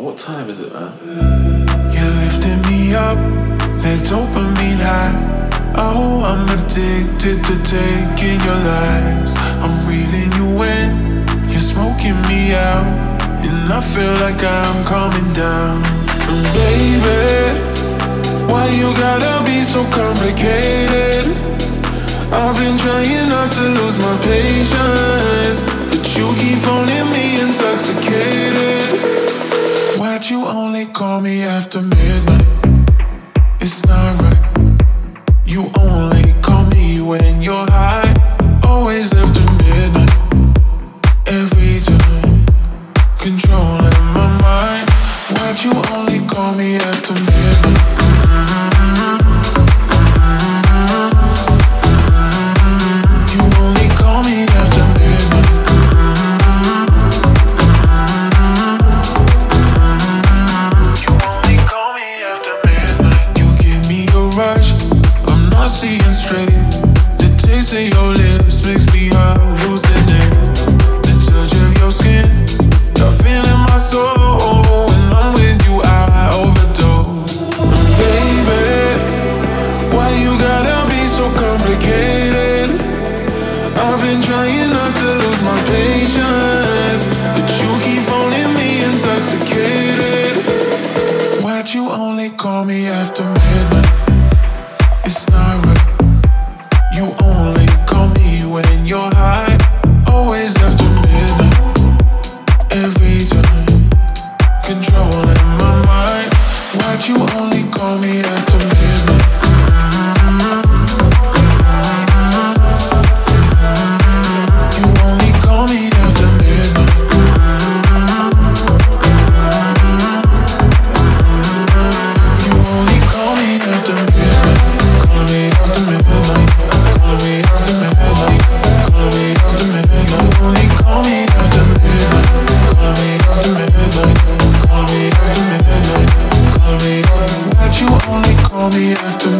what time is it, man? You're lifting me up, that dopamine high. Oh, I'm addicted to taking your lies. I'm breathing you in, you're smoking me out, and I feel like I'm coming down. And baby, why you gotta be so complicated? I've been trying not to lose my patience, but you keep phoning me intoxicated. Why'd you only call me after midnight? It's not right. You only call me when you're high. Always after midnight. Every time, controlling my mind. Why'd you only call me after midnight? You only call me after midnight. You only call me after midnight. You give me a rush, I'm not seeing straight. The taste of your lips makes me hallucinate. The touch of your skin, you're feeling my soul. When I'm with you, I overdose. And baby, why you gotta be so complicated? I've been trying not to lose my patience, but you keep phoning me intoxicated. Why'd you only call me after midnight? It's not right. You only call me when you're high. Always after midnight. Every time, controlling my mind. Why'd you only call me after midnight? You only call me after midnight. You only call me after midnight. Calling me after midnight. Calling me after midnight. Calling me after midnight. You only call me after midnight. Calling me after midnight. Calling me after midnight. Calling me. Why'd you only call me after